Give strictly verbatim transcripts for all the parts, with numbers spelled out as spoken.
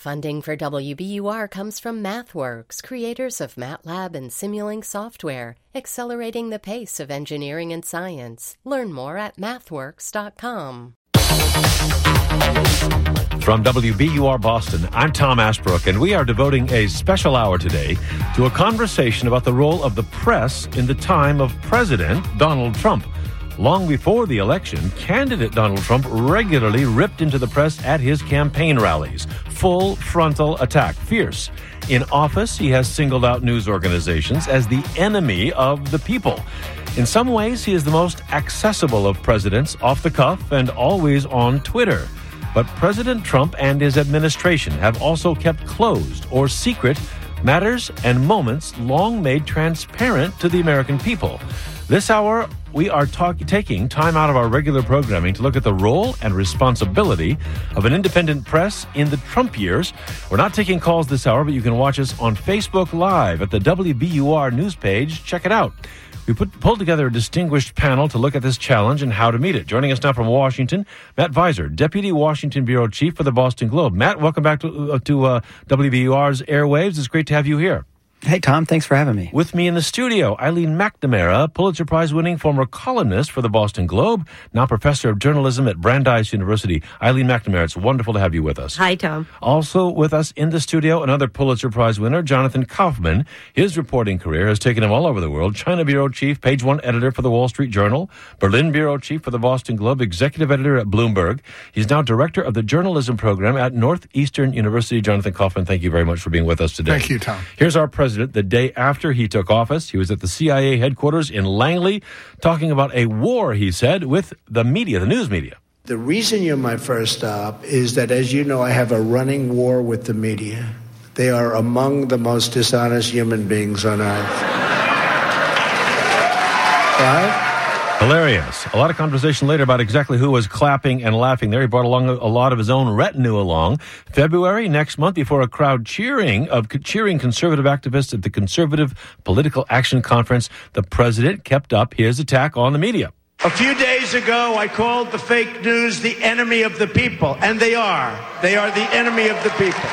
Funding for W B U R comes from MathWorks, creators of MATLAB and Simulink software, accelerating the pace of engineering and science. Learn more at mathworks dot com. From W B U R Boston, I'm Tom Ashbrook, and we are devoting a special hour today to a conversation about the role of the press in the time of President Donald Trump. Long before the election, candidate Donald Trump regularly ripped into the press at his campaign rallies. Full frontal attack, fierce. In office, he has singled out news organizations as the enemy of the people. In some ways, he is the most accessible of presidents, off the cuff and always on Twitter. But President Trump and his administration have also kept closed or secret matters and moments long made transparent to the American people. This hour, we are talk- taking time out of our regular programming to look at the role and responsibility of an independent press in the Trump years. We're not taking calls this hour, but you can watch us on Facebook Live at the W B U R news page. Check it out. We put, pulled together a distinguished panel to look at this challenge and how to meet it. Joining us now from Washington, Matt Viser, Deputy Washington Bureau Chief for the Boston Globe. Matt, welcome back to, uh, to uh, W B U R's airwaves. It's great to have you here. Hey, Tom. Thanks for having me. With me in the studio, Eileen McNamara, Pulitzer Prize-winning former columnist for the Boston Globe, now professor of journalism at Brandeis University. Eileen McNamara, it's wonderful to have you with us. Hi, Tom. Also with us in the studio, another Pulitzer Prize winner, Jonathan Kaufman. His reporting career has taken him all over the world. China Bureau Chief, Page One editor for the Wall Street Journal, Berlin Bureau Chief for the Boston Globe, executive editor at Bloomberg. He's now director of the journalism program at Northeastern University. Jonathan Kaufman, thank you very much for being with us today. Thank you, Tom. Here's our president the day after After he took office. He was at the C I A headquarters in Langley talking about a war, he said, with the media, the news media. The reason you're my first stop is that, as you know, I have a running war with the media. They are among the most dishonest human beings on earth. Right? Hilarious. A lot of conversation later about exactly who was clapping and laughing there. He brought along a, a lot of his own retinue along. February, next month, before a crowd cheering of cheering conservative activists at the Conservative Political Action Conference, the president kept up his attack on the media. A few days ago, I called the fake news the enemy of the people, and they are. They are the enemy of the people.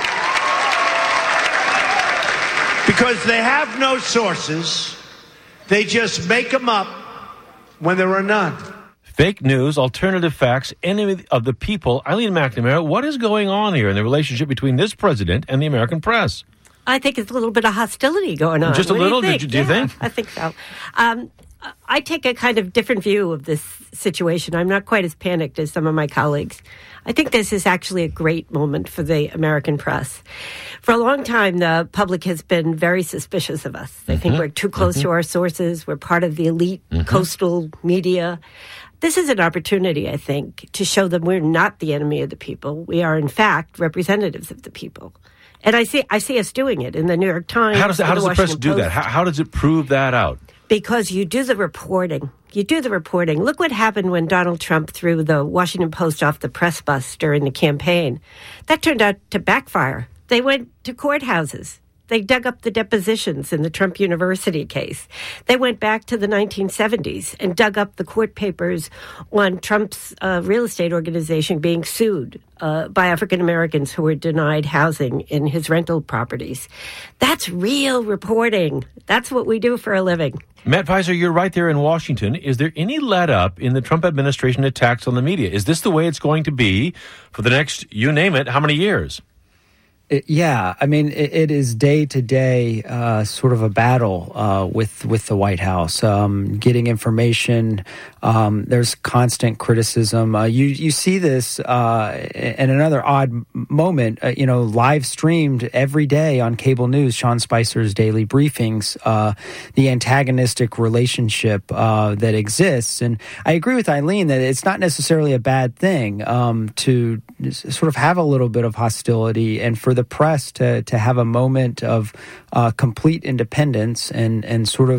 Because they have no sources. They just make them up when there are none. Fake news, alternative facts, enemy of the people. Eileen McNamara, what is going on here in the relationship between this president and the American press? I think it's a little bit of hostility going on. Just a what little? Do you Did you, do you yeah, think? I think so. Um, I take a kind of different view of this situation. I'm not quite as panicked as some of my colleagues. I think this is actually a great moment for the American press. For a long time, the public has been very suspicious of us. They mm-hmm. think we're too close mm-hmm. to our sources. We're part of the elite mm-hmm. coastal media. This is an opportunity, I think, to show them we're not the enemy of the people. We are, in fact, representatives of the people. And I see I see us doing it in the New York Times. How does, how does the, the press do Post. that? How, how does it prove that out? Because you do the reporting. You do the reporting. Look what happened when Donald Trump threw the Washington Post off the press bus during the campaign. That turned out to backfire. They went to courthouses. They dug up the depositions in the Trump University case. They went back to the nineteen seventies and dug up the court papers on Trump's uh, real estate organization being sued uh, by African Americans who were denied housing in his rental properties. That's real reporting. That's what we do for a living. Matt Viser, you're right there in Washington. Is there any let-up in the Trump administration attacks on the media? Is this the way it's going to be for the next, you name it, how many years? It, yeah, I mean, it, it is day to day, uh, sort of a battle uh, with with the White House, um, getting information. Um, there's constant criticism. Uh, you you see this uh, in another odd moment. Uh, you know, live streamed every day on cable news. Sean Spicer's daily briefings. Uh, the antagonistic relationship uh, that exists, and I agree with Eileen that it's not necessarily a bad thing um, to sort of have a little bit of hostility, and for the press to to have a moment of uh, complete independence and and sort of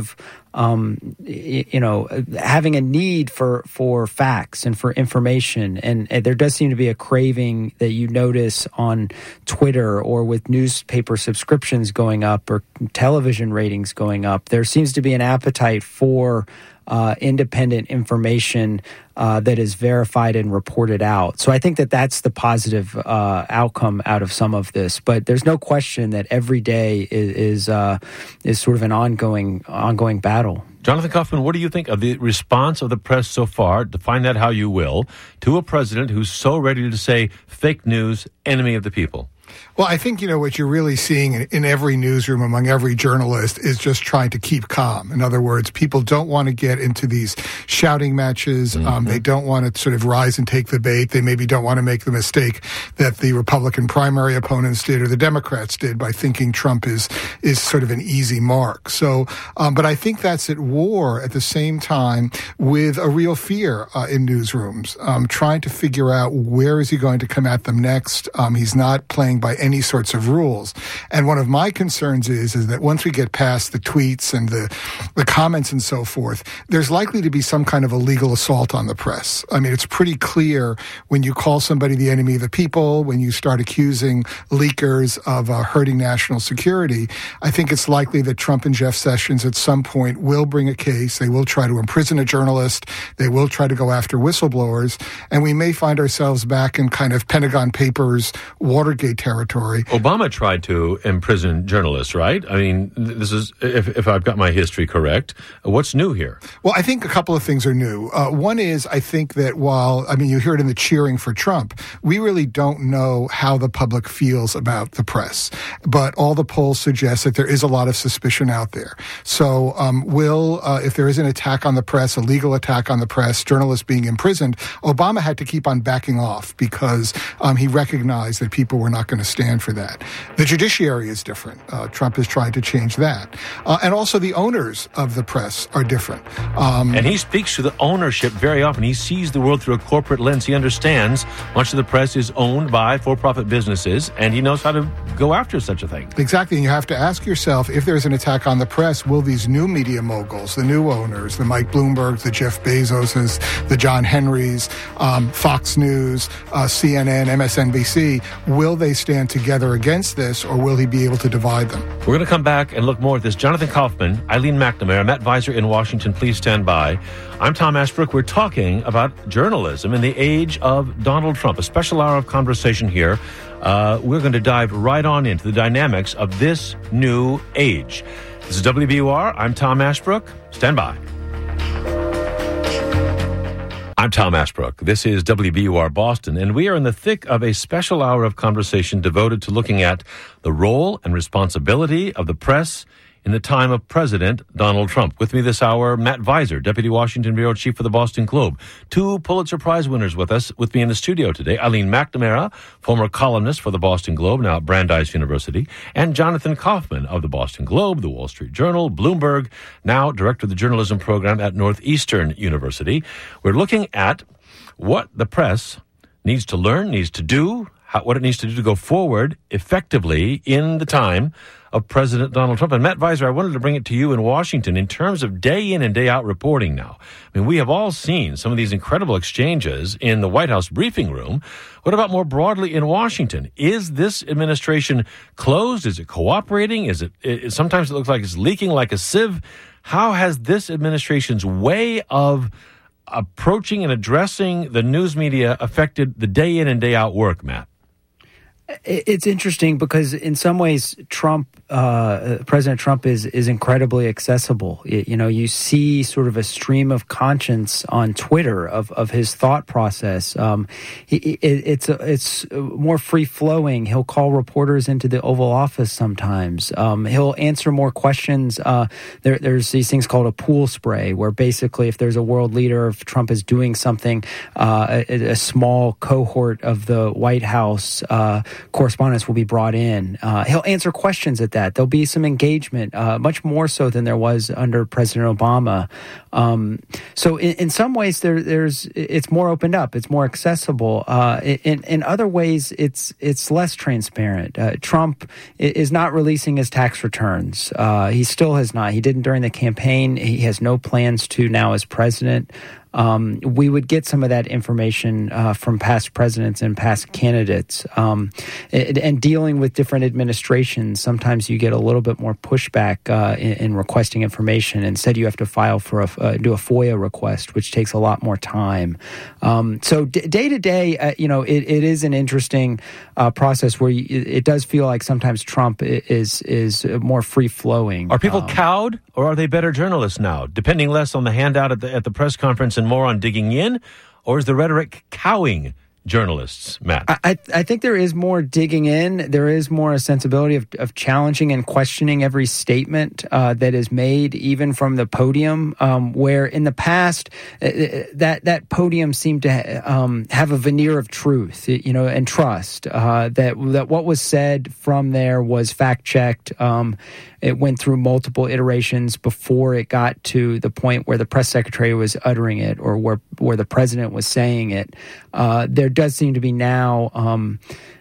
um, you know, having a need for, for facts and for information. And, and there does seem to be a craving that you notice on Twitter or with newspaper subscriptions going up or television ratings going up. There seems to be an appetite for Uh, independent information uh, that is verified and reported out. So I think that that's the positive uh, outcome out of some of this. But there's no question that every day is is, uh, is sort of an ongoing ongoing battle. Jonathan Kaufman, what do you think of the response of the press so far, define that how you will, to a president who's so ready to say fake news, enemy of the people? Well, I think, you know, what you're really seeing in, in every newsroom among every journalist is just trying to keep calm. In other words, people don't want to get into these shouting matches. Mm-hmm. Um, they don't want to sort of rise and take the bait. They maybe don't want to make the mistake that the Republican primary opponents did or the Democrats did by thinking Trump is is sort of an easy mark. So, um, but I think that's at war at the same time with a real fear uh, in newsrooms, um, trying to figure out where is he going to come at them next. Um, he's not playing by any sorts of rules. And one of my concerns is, is that once we get past the tweets and the, the comments and so forth, there's likely to be some kind of a legal assault on the press. I mean, it's pretty clear when you call somebody the enemy of the people, when you start accusing leakers of uh, hurting national security, I think it's likely that Trump and Jeff Sessions at some point will bring a case. They will try to imprison a journalist. They will try to go after whistleblowers. And we may find ourselves back in kind of Pentagon Papers, Watergate territory. Obama tried to imprison journalists, right? I mean, this is, if, if I've got my history correct, what's new here? Well, I think a couple of things are new. Uh, one is, I think that while, I mean, you hear it in the cheering for Trump, we really don't know how the public feels about the press. But all the polls suggest that there is a lot of suspicion out there. So um, will, uh, if there is an attack on the press, a legal attack on the press, journalists being imprisoned, Obama had to keep on backing off because um, he recognized that people were not going to stand for that. The judiciary is different. Uh, Trump has tried to change that. Uh, and also the owners of the press are different. Um, and he speaks to the ownership very often. He sees the world through a corporate lens. He understands much of the press is owned by for-profit businesses, and he knows how to go after such a thing. Exactly. And you have to ask yourself, if there's an attack on the press, will these new media moguls, the new owners, the Mike Bloombergs, the Jeff Bezoses, the John Henrys, um, Fox News, uh, C N N, M S N B C, will they stand together against this, or will he be able to divide them? We're going to come back and look more at this. Jonathan Kaufman, Eileen McNamara, Matt Visor in Washington, please stand by. I'm Tom Ashbrook. We're talking about journalism in the age of Donald Trump, a special hour of conversation here. Uh, we're going to dive right on into the dynamics of this new age. This is W B U R. I'm Tom Ashbrook. Stand by. I'm Tom Ashbrook. This is W B U R Boston, and we are in the thick of a special hour of conversation devoted to looking at the role and responsibility of the press in the time of President Donald Trump. With me this hour, Matt Visor, Deputy Washington Bureau Chief for the Boston Globe. Two Pulitzer Prize winners with us, with me in the studio today. Eileen McNamara, former columnist for the Boston Globe, now at Brandeis University, and Jonathan Kaufman of the Boston Globe, the Wall Street Journal, Bloomberg, now Director of the Journalism Program at Northeastern University. We're looking at what the press needs to learn, needs to do, how, what it needs to do to go forward effectively in the time of President Donald Trump. And Matt Visor, I wanted to bring it to you in Washington in terms of day in and day out reporting now. I mean, we have all seen some of these incredible exchanges in the White House briefing room. What about more broadly in Washington? Is this administration closed? Is it cooperating? Is it, it sometimes it looks like it's leaking like a sieve. How has this administration's way of approaching and addressing the news media affected the day in and day out work, Matt? It's interesting because in some ways, Trump, uh, President Trump is is incredibly accessible. You, you know, you see sort of a stream of conscience on Twitter of, of his thought process. Um, he, it, it's it's more free flowing. He'll call reporters into the Oval Office sometimes. Um, he'll answer more questions. Uh, there, there's these things called a pool spray, where basically, if there's a world leader, if Trump is doing something, uh, a, a small cohort of the White House Uh, correspondents will be brought in. Uh, he'll answer questions at that. There'll be some engagement, uh, much more so than there was under President Obama. Um, so in, in some ways, there, there's it's more opened up. It's more accessible. Uh, in, in other ways, it's it's less transparent. Uh, Trump is not releasing his tax returns. Uh, he still has not. He didn't during the campaign. He has no plans to now as president. Um, we would get some of that information uh, from past presidents and past candidates. Um, and, and dealing with different administrations, sometimes you get a little bit more pushback uh, in, in requesting information. Instead, you have to file for a uh, do a FOIA request, which takes a lot more time. Um, so d- day to day, uh, you know, it, it is an interesting uh, process where you, it does feel like sometimes Trump is is more free flowing. Are people um, cowed, or are they better journalists now? Depending less on the handout at the at the press conference and more on digging in, or is the rhetoric cowing journalists, Matt? I, I think there is more digging in. There is more a sensibility of, of challenging and questioning every statement uh, that is made, even from the podium, um, where in the past uh, that that podium seemed to ha- um, have a veneer of truth, you know, and trust uh, that that what was said from there was fact checked. Um, It went through multiple iterations before it got to the point where the press secretary was uttering it or where where the president was saying it. Uh, there does seem to be now um,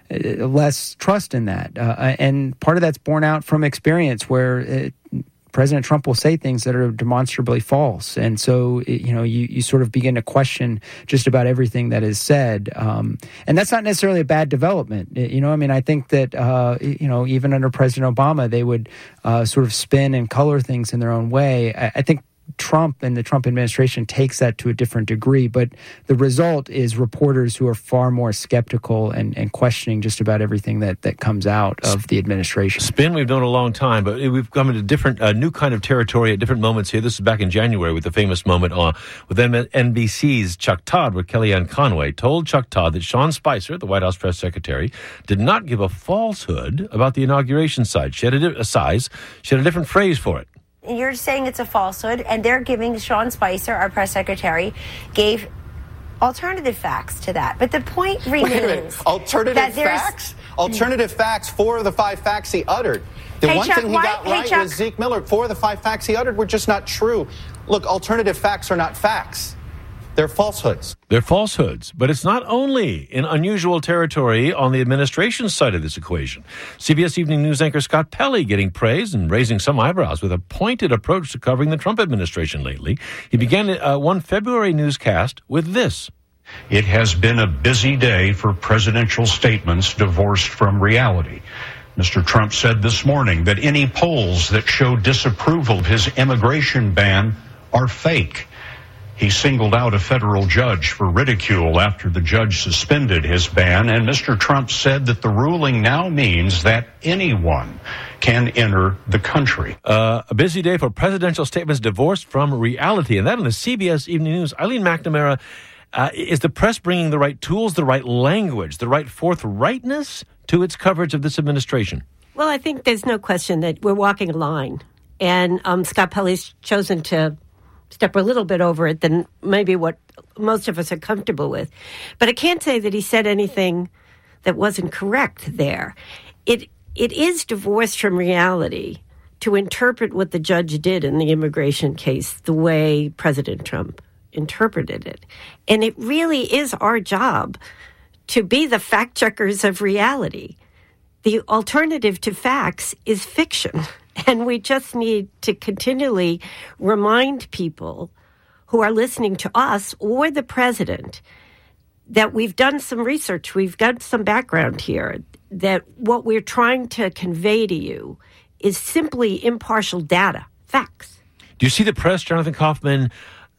less trust in that. Uh, and part of that's borne out from experience where it, President Trump will say things that are demonstrably false. And so, you know, you, you sort of begin to question just about everything that is said. Um, and that's not necessarily a bad development. You know, I mean, I think that, uh, you know, even under President Obama, they would uh, sort of spin and color things in their own way. I, I think Trump and the Trump administration takes that to a different degree, but the result is reporters who are far more skeptical and, and questioning just about everything that, that comes out of the administration. Spin we've known a long time, but we've come into different, uh, new kind of territory at different moments here. This is back in January with the famous moment uh, with N B C's Chuck Todd, where Kellyanne Conway told Chuck Todd that Sean Spicer, the White House press secretary, did not give a falsehood about the inauguration side. She had a, a size. She had a different phrase for it. You're saying it's a falsehood, and they're giving Sean Spicer, our press secretary, gave alternative facts to that. But the point remains. Wait a minute. Alternative facts? Alternative facts, four of the five facts he uttered. The hey, one Chuck, thing he why, got hey, right Chuck. was Zeke Miller. Four of the five facts he uttered were just not true. Look, alternative facts are not facts. They're falsehoods. They're falsehoods. But it's not only in unusual territory on the administration side of this equation. C B S Evening News anchor Scott Pelley getting praised and raising some eyebrows with a pointed approach to covering the Trump administration lately. He began uh, one February newscast with this. It has been a busy day for presidential statements divorced from reality. Mister Trump said this morning that any polls that show disapproval of his immigration ban are fake. He singled out a federal judge for ridicule after the judge suspended his ban, and Mister Trump said that the ruling now means that anyone can enter the country. Uh, a busy day for presidential statements divorced from reality, and that on the C B S Evening News. Eileen McNamara, uh, is the press bringing the right tools, the right language, the right forthrightness to its coverage of this administration? Well, I think there's no question that we're walking a line, and um, Scott Pelley's chosen to step a little bit over it than maybe what most of us are comfortable with. But I can't say that he said anything that wasn't correct there. It it is divorced from reality to interpret what the judge did in the immigration case the way President Trump interpreted it. And it really is our job to be the fact checkers of reality. The alternative to facts is fiction. And we just need to continually remind people who are listening to us or the president that we've done some research, we've got some background here, that what we're trying to convey to you is simply impartial data, facts. Do you see the press, Jonathan Kaufman,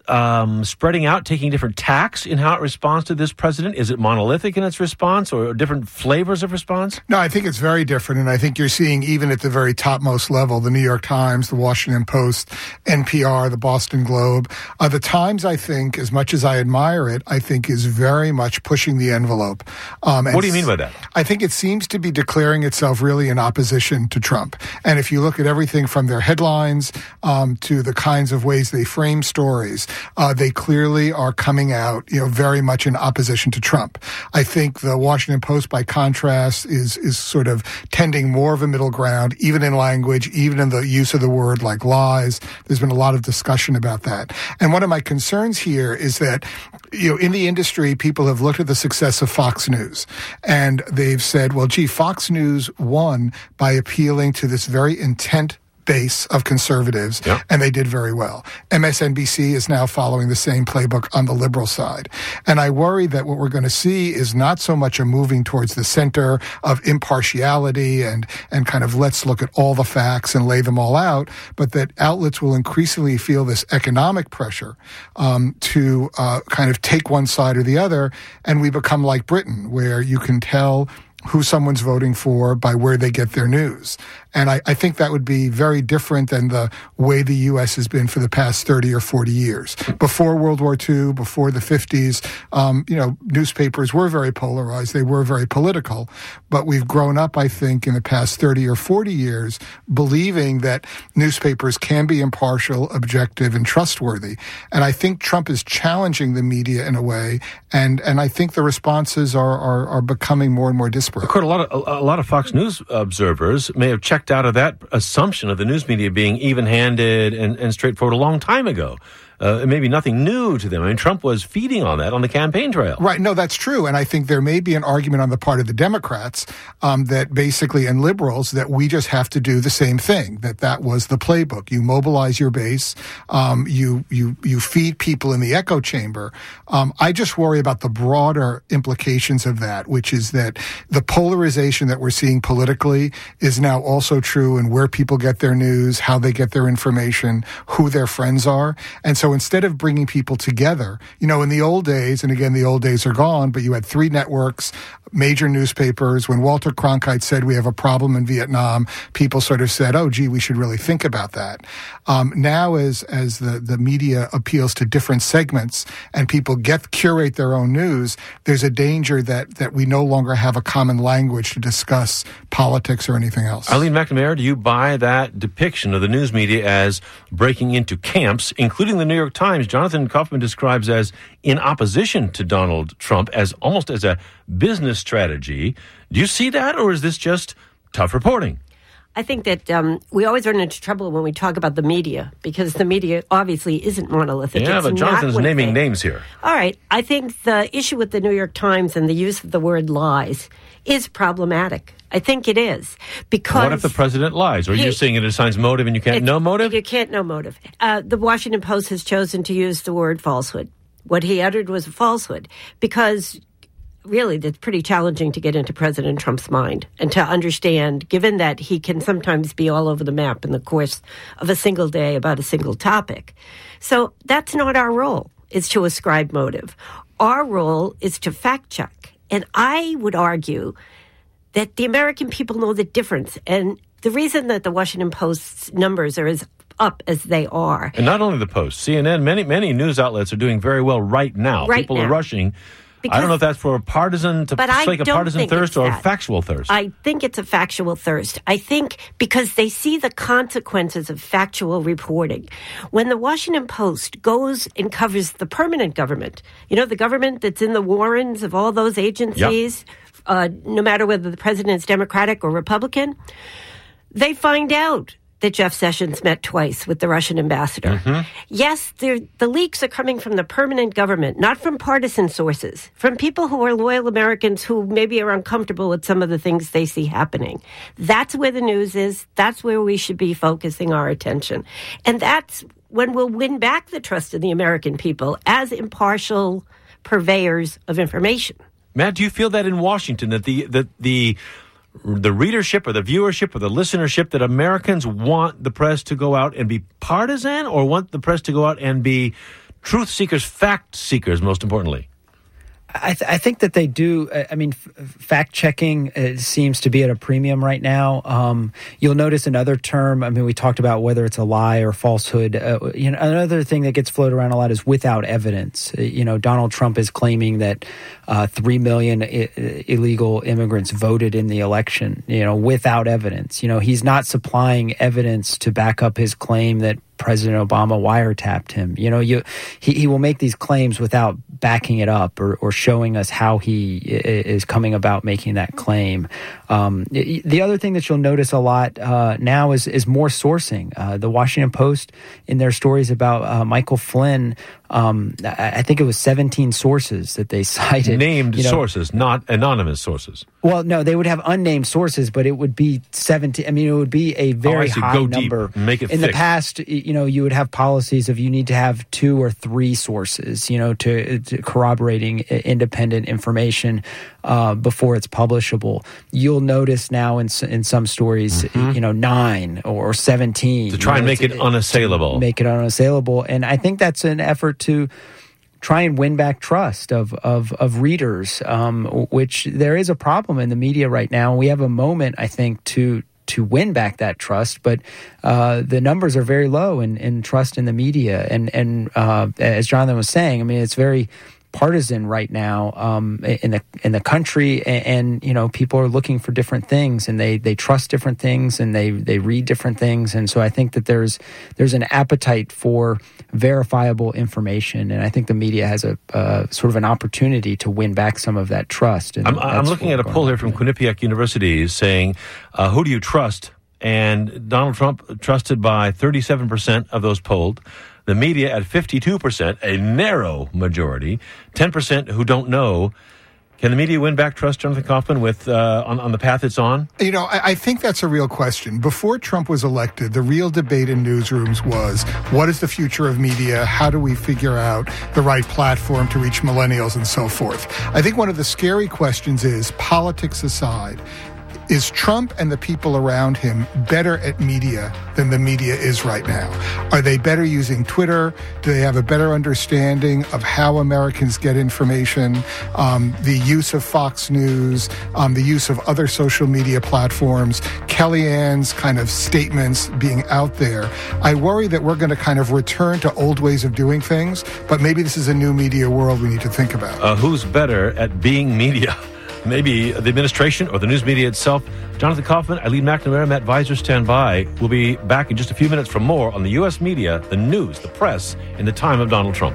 um, spreading out, taking different tacks in how it responds to this president? Is it monolithic in its response or different flavors of response? No, I think it's very different. And I think you're seeing even at the very topmost level, the New York Times, the Washington Post, N P R, the Boston Globe. Uh, the Times, I think, as much as I admire it, I think is very much pushing the envelope. Um, what do you mean by that? I think it seems to be declaring itself really in opposition to Trump. And if you look at everything from their headlines um, to the kinds of ways they frame stories, uh, they clearly are coming out, you know, very much in opposition to Trump. I think the Washington Post, by contrast, is is sort of tending more of a middle ground, even in language, even in the use of the word like lies. There's been a lot of discussion about that. And one of my concerns here is that, you know, in the industry, people have looked at the success of Fox News, and they've said, well, gee, Fox News won by appealing to this very intent base of conservatives, yeah. and they did very well. M S N B C is now following the same playbook on the liberal side. And I worry that what we're going to see is not so much a moving towards the center of impartiality and, and kind of let's look at all the facts and lay them all out, but that outlets will increasingly feel this economic pressure um, to uh, kind of take one side or the other, and we become like Britain, where you can tell who someone's voting for by where they get their news. And I, I think that would be very different than the way the U S has been for the past thirty or forty years. Before World War Two, before the fifties, um, you know, newspapers were very polarized. They were very political. But we've grown up, I think, in the past thirty or forty years, believing that newspapers can be impartial, objective, and trustworthy. And I think Trump is challenging the media in a way, and, and I think the responses are, are, are becoming more and more disparate. Kurt, a lot of, a, a lot of Fox News observers may have checked out of that assumption of the news media being even-handed and, and straightforward a long time ago. Uh, maybe nothing new to them. I mean, Trump was feeding on that on the campaign trail. Right. No, that's true. And I think there may be an argument on the part of the Democrats um, that basically, and liberals, that we just have to do the same thing, that that was the playbook. You mobilize your base. Um, you, you, you feed people in the echo chamber. Um, I just worry about the broader implications of that, which is that the polarization that we're seeing politically is now also true in where people get their news, how they get their information, who their friends are. And so instead of bringing people together, you know, in the old days, and again, the old days are gone, but you had three networks, major newspapers. When Walter Cronkite said we have a problem in Vietnam, people sort of said, oh, gee, we should really think about that. Um, now as as the, the media appeals to different segments and people get curate their own news, there's a danger that, that we no longer have a common language to discuss politics or anything else. Eileen McNamara, do you buy that depiction of the news media as breaking into camps, including the New York Times? Jonathan Kaufman describes as in opposition to Donald Trump, as almost as a business strategy. Do you see that, or is this just tough reporting? I think that um, we always run into trouble when we talk about the media, because the media obviously isn't monolithic. Yeah, it's but Jonathan's not naming thing. names here. All right. I think the issue with the New York Times and the use of the word lies is problematic. I think it is. Because what if the president lies? Or are you saying it assigns motive and you can't know motive? You can't know motive. Uh, the Washington Post has chosen to use the word falsehood. What he uttered was a falsehood, because really, it's pretty challenging to get into President Trump's mind and to understand, given that he can sometimes be all over the map in the course of a single day about a single topic. So that's not our role, is to ascribe motive. Our role is to fact check. And I would argue that the American people know the difference. And the reason that the Washington Post's numbers are as up as they are. And not only the Post, C N N, many, many news outlets are doing very well right now. Right People now. are rushing. Because, I don't know if that's for a partisan, to slake a partisan thirst or a factual thirst. I think it's a factual thirst. I think because they see the consequences of factual reporting. When the Washington Post goes and covers the permanent government, you know, the government that's in the warrens of all those agencies, yep. uh, no matter whether the president is Democratic or Republican, they find out that Jeff Sessions met twice with the Russian ambassador. Mm-hmm. Yes, the leaks are coming from the permanent government, not from partisan sources, from people who are loyal Americans who maybe are uncomfortable with some of the things they see happening. That's where the news is. That's where we should be focusing our attention. And that's when we'll win back the trust of the American people as impartial purveyors of information. Matt, do you feel that in Washington, that the that the the readership or the viewership or the listenership, that Americans want the press to go out and be partisan, or want the press to go out and be truth seekers, fact seekers, most importantly? I, th- I think that they do. I mean, f- fact checking uh, seems to be at a premium right now. Um, you'll notice another term. I mean, we talked about whether it's a lie or falsehood. Uh, you know, another thing that gets floated around a lot is without evidence. Uh, you know, Donald Trump is claiming that uh, three million I- illegal immigrants voted in the election. You know, without evidence. You know, he's not supplying evidence to back up his claim that President Obama wiretapped him. You know, you he, he will make these claims without backing it up or, or showing us how he is coming about making that claim. Um, the other thing that you'll notice a lot uh, now is is more sourcing. Uh, the Washington Post, in their stories about uh, Michael Flynn, um, I think it was seventeen sources that they cited. Named you know, sources, not anonymous sources. Well, no, they would have unnamed sources, but it would be seventeen. I mean, it would be a very oh, high Go number. Deep. Make it in thick. the past, you know, you would have policies of you need to have two or three sources, you know, to, to corroborating independent information uh, before it's publishable. You'll notice now in in some stories, mm-hmm. you know, nine or seventeen to try and know, make it unassailable. Make it unassailable, and I think that's an effort to try and win back trust of of, of readers, um, which there is a problem in the media right now. We have a moment, I think, to to win back that trust, but uh, the numbers are very low in, in trust in the media. And and uh, as Jonathan was saying, I mean, it's very partisan right now um, in the in the country, and, and you know, people are looking for different things, and they they trust different things, and they they read different things, and so I think that there's there's an appetite for verifiable information, and I think the media has a uh, sort of an opportunity to win back some of that trust. And I'm, I'm looking at a poll here from Quinnipiac University saying, uh, "Who do you trust?" And Donald Trump trusted by thirty-seven percent of those polled. The media at fifty-two percent, a narrow majority, ten percent who don't know. Can the media win back trust, Jonathan Kaufman, with uh, on, on the path it's on? You know, I, I think that's a real question. Before Trump was elected, the real debate in newsrooms was, what is the future of media? How do we figure out the right platform to reach millennials and so forth? I think one of the scary questions is, politics aside, is Trump and the people around him better at media than the media is right now? Are they better using Twitter? Do they have a better understanding of how Americans get information? Um, the use of Fox News, um, the use of other social media platforms, Kellyanne's kind of statements being out there. I worry that we're going to kind of return to old ways of doing things, but maybe this is a new media world we need to think about. Uh, who's better at being media? Maybe the administration or the news media itself. Jonathan Kaufman, Eileen McNamara, Matt Visor stand by. We'll be back in just a few minutes for more on the U S media, the news, the press, in the time of Donald Trump.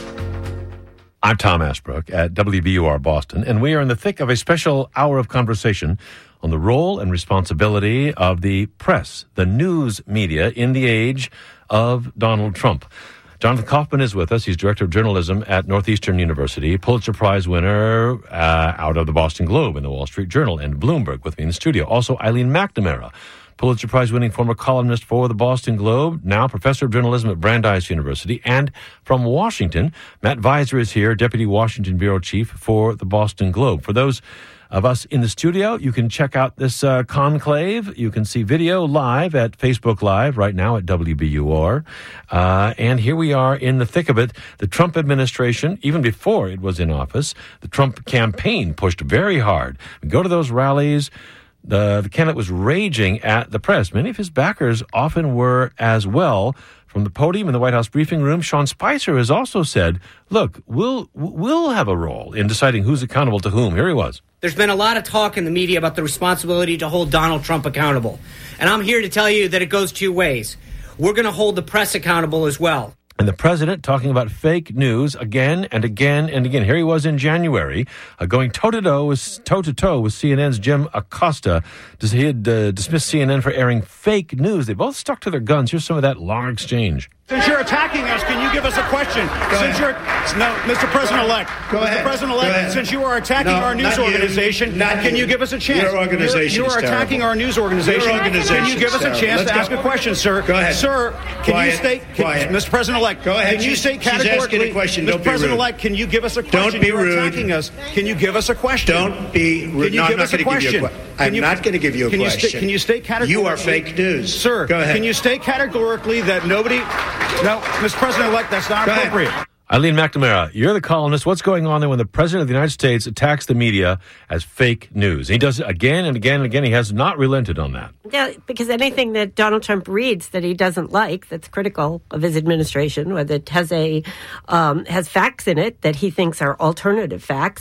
I'm Tom Ashbrook at W B U R Boston, and we are in the thick of a special hour of conversation on the role and responsibility of the press, the news media, in the age of Donald Trump. Jonathan Kaufman is with us. He's Director of Journalism at Northeastern University, Pulitzer Prize winner uh, out of the Boston Globe and the Wall Street Journal, and Bloomberg with me in the studio. Also, Eileen McNamara, Pulitzer Prize winning former columnist for the Boston Globe, now Professor of Journalism at Brandeis University. And from Washington, Matt Visor is here, Deputy Washington Bureau Chief for the Boston Globe. For those of us in the studio, you can check out this uh, conclave. You can see video live at Facebook Live right now at W B U R. Uh, and here we are in the thick of it. The Trump administration, even before it was in office, the Trump campaign pushed very hard. Go to those rallies. The, the candidate was raging at the press. Many of his backers often were as well. From the podium in the White House briefing room, Sean Spicer has also said, look, we'll we'll have a role in deciding who's accountable to whom. Here he was. There's been a lot of talk in the media about the responsibility to hold Donald Trump accountable. And I'm here to tell you that it goes two ways. We're going to hold the press accountable as well. And the president talking about fake news again and again and again. Here he was in January, uh, going toe-to-toe with, toe-to-toe with C N N's Jim Acosta. He had uh, dismissed C N N for airing fake news. They both stuck to their guns. Here's some of that long exchange. Since you're attacking us, can you give us a question? Go since ahead. you're no, Mister President-elect. Go Mister ahead. President-elect, since you are attacking No, our news not you. organization, Not can you. you give us a chance? Your organization You're, you is are attacking terrible. our news organization. Your organization Can you give is us a terrible. chance Let's to go. ask a question, sir? Go ahead. Sir, can Quiet. you state, can, Quiet. Mister President-elect, Go ahead. can you She's- state she's categorically, asking a question. Mister Don't be rude. President-elect, can you give us a question? Don't be You're rude. attacking us. Can you give us a question? Don't be rude. Can you No, I'm give not us a gonna give you a question? que- Can I'm you- not going to give you a can you question. sta- can you state categorically? You are fake news. Sir, Go ahead. can you state categorically that nobody... No, Mister President-elect, that's not Go ahead. appropriate. Eileen McNamara, you're the columnist. What's going on there when the president of the United States attacks the media as fake news? He does it again and again and again. He has not relented on that. Yeah, because anything that Donald Trump reads that he doesn't like, that's critical of his administration, or that has a um, has facts in it that he thinks are alternative facts,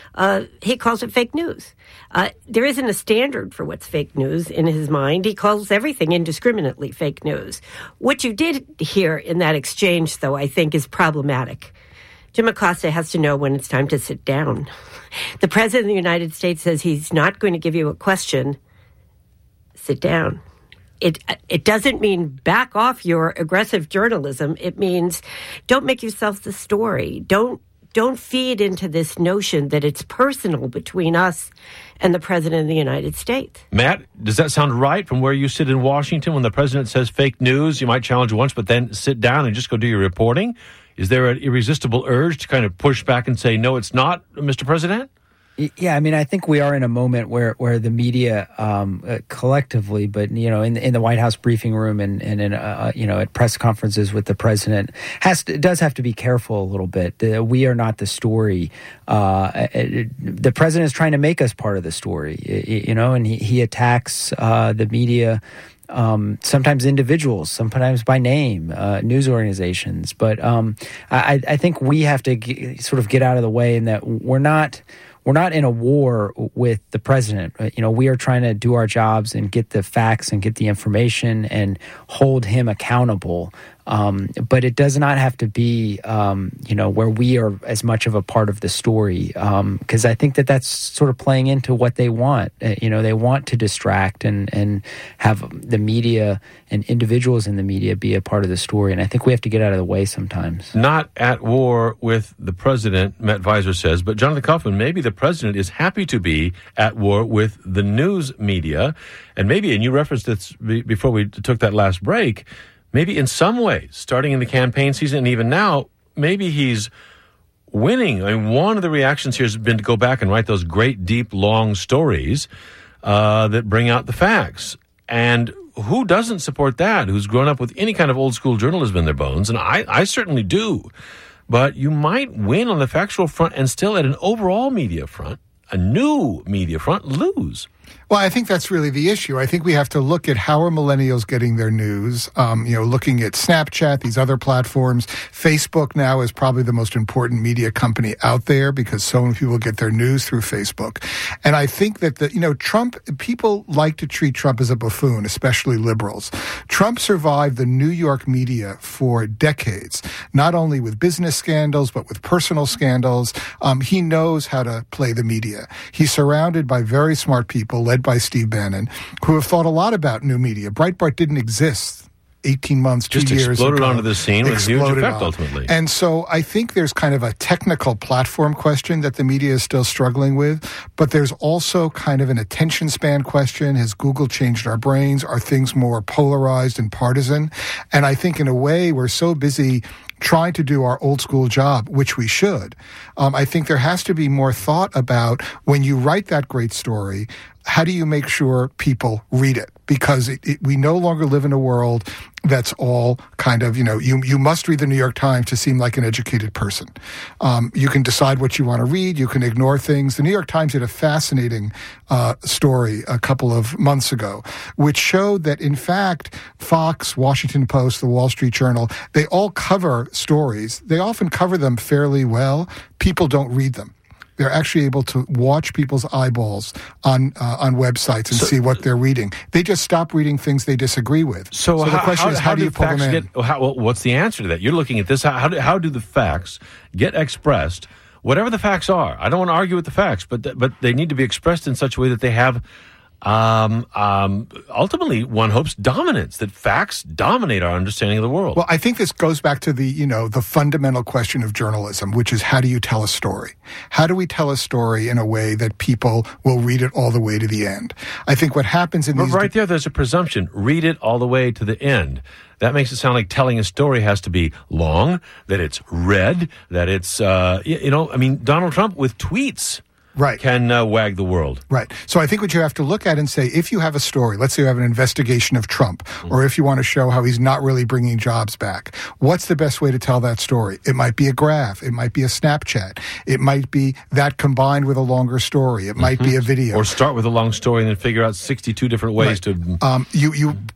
uh, he calls it fake news. Uh, there isn't a standard for what's fake news in his mind. He calls everything indiscriminately fake news. What you did hear in that exchange, though, I think is problematic. Jim Acosta has to know when it's time to sit down. The President of the United States says he's not going to give you a question. Sit down. It it doesn't mean back off your aggressive journalism. It means don't make yourself the story. Don't don't feed into this notion that it's personal between us and the President of the United States. Matt, does that sound right from where you sit in Washington when the President says fake news? You might challenge once, but then sit down and just go do your reporting? Is there an irresistible urge to kind of push back and say, no, it's not, Mister President? Yeah, I mean, I think we are in a moment where, where the media um, uh, collectively, but, you know, in, in the White House briefing room and, and in, uh, you know, at press conferences with the president, has to, does have to be careful a little bit. Uh, we are not the story. Uh, it, the president is trying to make us part of the story, you know, and he, he attacks uh, the media. Um, sometimes individuals, sometimes by name, uh, news organizations. But um, I, I think we have to g- sort of get out of the way in that we're not we're not in a war with the president. You know, we are trying to do our jobs and get the facts and get the information and hold him accountable. Um, but it does not have to be, um, you know, where we are as much of a part of the story, because um, I think that that's sort of playing into what they want. Uh, you know, they want to distract and, and have the media and individuals in the media be a part of the story. And I think we have to get out of the way sometimes. Not at war with the president, Matt Visor says, but Jonathan Kaufman, maybe the president is happy to be at war with the news media. And maybe, and you referenced this before we took that last break, maybe in some ways, starting in the campaign season and even now, maybe he's winning. I mean, one of the reactions here has been to go back and write those great, deep, long stories uh, that bring out the facts. And who doesn't support that, who's grown up with any kind of old-school journalism in their bones? And I, I certainly do. But you might win on the factual front and still at an overall media front, a new media front, lose. Well, I think that's really the issue. I think we have to look at how are millennials getting their news, um, you know, looking at Snapchat, these other platforms. Facebook now is probably the most important media company out there because so many people get their news through Facebook. And I think that, the, you know, Trump, people like to treat Trump as a buffoon, especially liberals. Trump survived the New York media for decades, not only with business scandals, but with personal scandals. Um, he knows how to play the media. He's surrounded by very smart people, led by Steve Bannon, who have thought a lot about new media. Breitbart didn't exist eighteen months, two Just years ago. Just exploded onto the scene with huge effect, on. ultimately. And so I think there's kind of a technical platform question that the media is still struggling with, but there's also kind of an attention span question. Has Google changed our brains? Are things more polarized and partisan? And I think in a way we're so busy trying to do our old school job, which we should. Um, I think there has to be more thought about when you write that great story, how do you make sure people read it? Because it, it, we no longer live in a world that's all kind of, you know, you you must read the New York Times to seem like an educated person. Um, you can decide what you want to read. You can ignore things. The New York Times did a fascinating uh, story a couple of months ago, which showed that, in fact, Fox, Washington Post, the Wall Street Journal, they all cover stories. They often cover them fairly well. People don't read them. They're actually able to watch people's eyeballs on uh, on websites and so, see what they're reading. They just stop reading things they disagree with. So, so the how, question how, is, how, how do you pull them in? Get, how, well, what's the answer to that? You're looking at this. How, how, do, how do the facts get expressed, whatever the facts are? I don't want to argue with the facts, but th- but they need to be expressed in such a way that they have Um, um, ultimately, one hopes dominance, that facts dominate our understanding of the world. Well, I think this goes back to the, you know, the fundamental question of journalism, which is how do you tell a story? How do we tell a story in a way that people will read it all the way to the end? I think what happens in but these... Right there, there's a presumption. Read it all the way to the end. That makes it sound like telling a story has to be long, that it's read, that it's, uh, you know, I mean, Donald Trump with tweets... Right. Can uh, wag the world. Right. So I think what you have to look at and say, if you have a story, let's say you have an investigation of Trump, mm. or if you want to show how he's not really bringing jobs back, what's the best way to tell that story? It might be a graph. It might be a Snapchat. It might be that combined with a longer story. It might mm-hmm. be a video. Or start with a long story and then figure out sixty-two different ways right. to... Um, you, you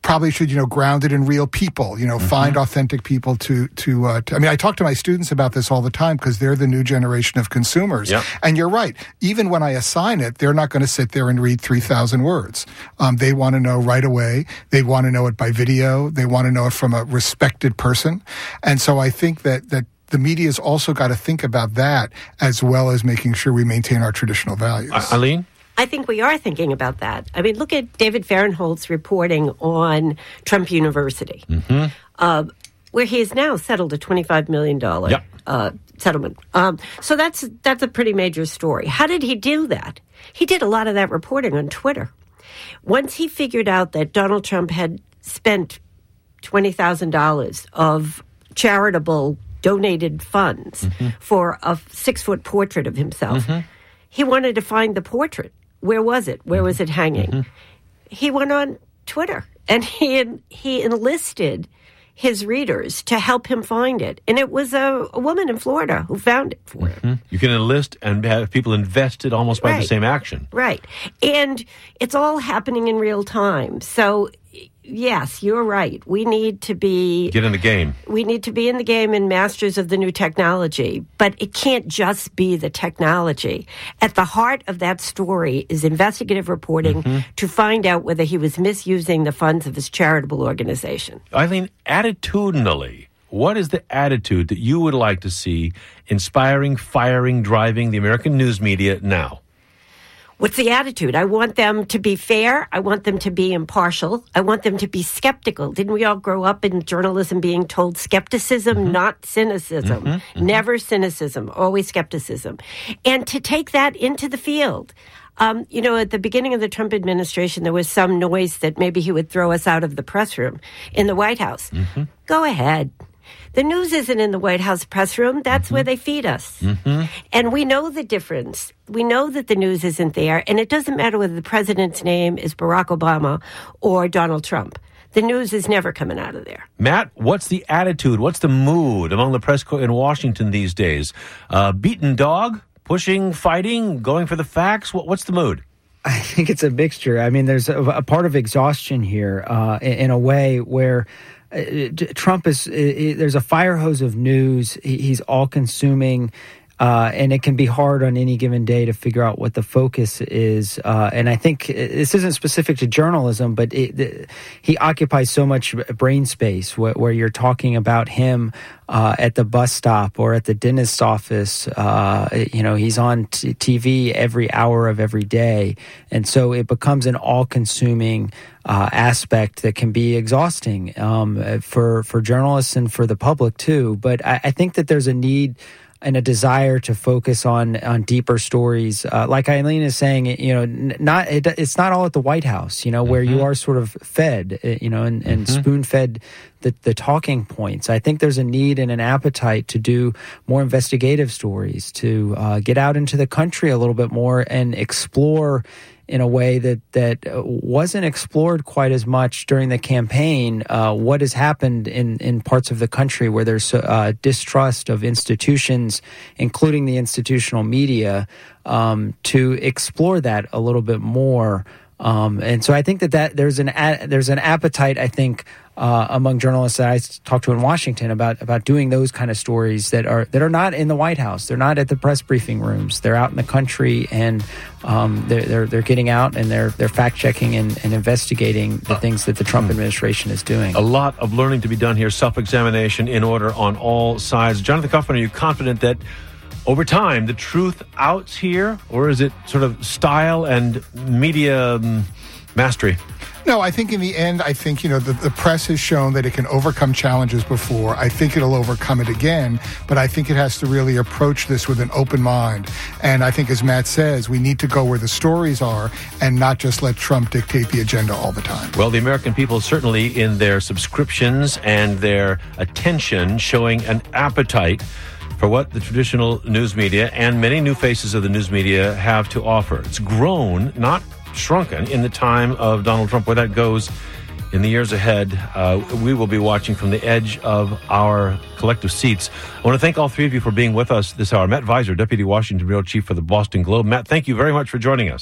probably should, you know, ground it in real people, you know, mm-hmm. find authentic people to, to, uh, to, I mean, I talk to my students about this all the time because they're the new generation of consumers. Yep. And you're right. Even when I assign it, they're not going to sit there and read three thousand words. Um, they want to know right away. They want to know it by video. They want to know it from a respected person. And so I think that, that the media's also got to think about that as well as making sure we maintain our traditional values. Eileen? I think we are thinking about that. I mean, look at David Fahrenholt's reporting on Trump University, mm-hmm. uh, where he has now settled a twenty-five million dollars yep. uh, settlement. Um, so that's that's a pretty major story. How did he do that? He did a lot of that reporting on Twitter. Once he figured out that Donald Trump had spent twenty thousand dollars of charitable donated funds mm-hmm. for a six-foot portrait of himself, mm-hmm. he wanted to find the portrait. Where was it? Where was it hanging? Mm-hmm. He went on Twitter and he he enlisted his readers to help him find it. And it was a, a woman in Florida who found it for him. Mm-hmm. You can enlist and have people invested almost by right. the same action. Right. And it's all happening in real time. So, yes, you're right. We need to be... Get in the game. We need to be in the game and masters of the new technology. But it can't just be the technology. At the heart of that story is investigative reporting mm-hmm. to find out whether he was misusing the funds of his charitable organization. Eileen, attitudinally, what is the attitude that you would like to see inspiring, firing, driving the American news media now? What's the attitude? I want them to be fair. I want them to be impartial. I want them to be skeptical. Didn't we all grow up in journalism being told skepticism, mm-hmm. not cynicism? Mm-hmm. Mm-hmm. Never cynicism, always skepticism. And to take that into the field. Um, you know, at the beginning of the Trump administration, there was some noise that maybe he would throw us out of the press room in the White House. Mm-hmm. Go ahead. The news isn't in the White House press room. That's mm-hmm. where they feed us. Mm-hmm. And we know the difference. We know that the news isn't there. And it doesn't matter whether the president's name is Barack Obama or Donald Trump. The news is never coming out of there. Matt, what's the attitude? What's the mood among the press corps in Washington these days? Uh, beaten dog? Pushing? Fighting? Going for the facts? What, what's the mood? I think it's a mixture. I mean, there's a, a part of exhaustion here uh, in, in a way where uh, Trump is, uh, there's a fire hose of news. He, he's all-consuming. Uh, and it can be hard on any given day to figure out what the focus is. Uh, and I think this isn't specific to journalism, but it, the, he occupies so much brain space where, where you're talking about him uh, at the bus stop or at the dentist's office. Uh, you know, he's on t- TV every hour of every day. And so it becomes an all-consuming uh, aspect that can be exhausting um, for, for journalists and for the public too. But I, I think that there's a need and a desire to focus on on deeper stories, uh, like Eileen is saying. You know, not it, it's not all at the White House. You know, where mm-hmm. you are sort of fed. You know, and, and mm-hmm. spoon fed the the talking points. I think there's a need and an appetite to do more investigative stories, to uh, get out into the country a little bit more and explore in a way that, that wasn't explored quite as much during the campaign, uh, what has happened in, in parts of the country where there's uh, distrust of institutions, including the institutional media, um, to explore that a little bit more. Um, and so I think that, that there's an a, there's an appetite, I think, uh, among journalists that I talk to in Washington about about doing those kind of stories that are that are not in the White House. They're not at the press briefing rooms. They're out in the country, and um, they're, they're they're getting out and they're they're fact checking and, and investigating the things that the Trump administration is doing. A lot of learning to be done here. Self-examination in order on all sides. Jonathan Kaufman, are you confident that over time the truth outs here, or is it sort of style and media um, mastery? No, I think in the end, I think, you know, the, the press has shown that it can overcome challenges before. I think it'll overcome it again, but I think it has to really approach this with an open mind. And I think, as Matt says, we need to go where the stories are and not just let Trump dictate the agenda all the time. Well, the American people certainly in their subscriptions and their attention showing an appetite for what the traditional news media and many new faces of the news media have to offer. It's grown, not shrunken, in the time of Donald Trump. Where that goes in the years ahead, uh, we will be watching from the edge of our collective seats. I want to thank all three of you for being with us this hour. Matt Viser, Deputy Washington Bureau Chief for the Boston Globe. Matt, thank you very much for joining us.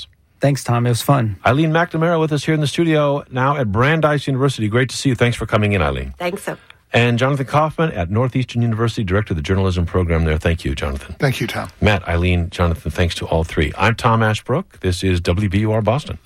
Thanks, Tom. It was fun. Eileen McNamara with us here in the studio now at Brandeis University. Great to see you. Thanks for coming in, Eileen. Thanks. So. And Jonathan Kaufman at Northeastern University, Director of the Journalism Program there. Thank you, Jonathan. Thank you, Tom. Matt, Eileen, Jonathan, thanks to all three. I'm Tom Ashbrook. This is W B U R Boston.